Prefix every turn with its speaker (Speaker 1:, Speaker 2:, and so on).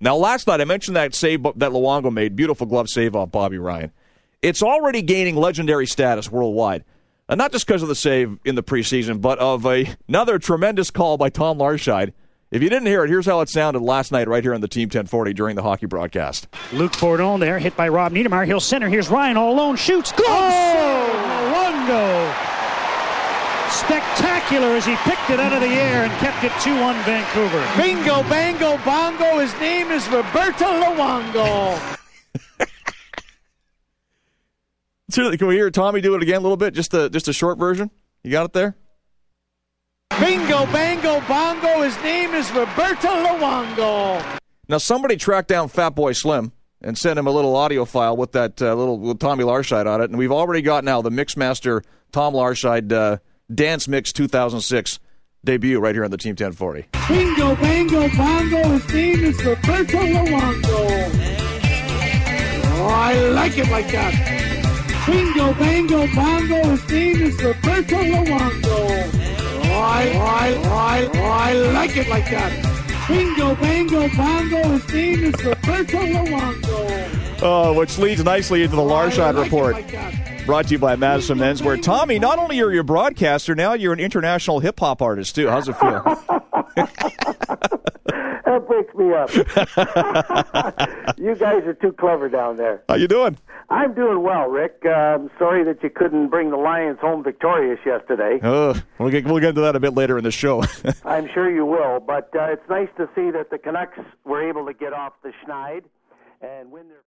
Speaker 1: Now, last night I mentioned that save that Luongo made, beautiful glove save off Bobby Ryan. It's already gaining legendary status worldwide. And not just because of the save in the preseason, but of another tremendous call by Tom Larscheid. If you didn't hear it, here's how it sounded last night right here on the Team 1040 during the hockey broadcast.
Speaker 2: Luke Bourdon there, hit by Rob Niedermayer. He'll center. Here's Ryan all alone. Shoots. Glove save! Luongo! Spectacular as he picked it out of the air and kept it 2-1 Vancouver.
Speaker 3: Bingo, bango, bongo. His name is Roberto Luongo.
Speaker 1: Can we hear Tommy do it again a little bit? Just a short version? You got it there?
Speaker 3: Bingo, bango, bongo. His name is Roberto Luongo.
Speaker 1: Now, somebody tracked down Fatboy Slim and sent him a little audio file with that with Tommy Larscheid on it, and we've already got now the Mixmaster Tom Larscheid Dance Mix 2006 debut right here on the Team 1040.
Speaker 3: Bingo, bango, bongo. His name is Roberto Luongo. Oh, I like it like that. Bingo, bango, bongo. His name is Roberto Luongo. Oh, I like it like that. Bingo, bango, bongo. His name is Roberto Luongo.
Speaker 1: Which leads nicely into the Larscheid Report. Brought to you by Madison Men's, where, Tommy, not only are you a broadcaster, now you're an international hip-hop artist, too. How's it feel?
Speaker 4: That breaks me up. You guys are too clever down there.
Speaker 1: How you doing?
Speaker 4: I'm doing well, Rick. I'm sorry that you couldn't bring the Lions home victorious yesterday.
Speaker 1: We'll get into that a bit later in the show.
Speaker 4: I'm sure you will, but it's nice to see that the Canucks were able to get off the schneid and win their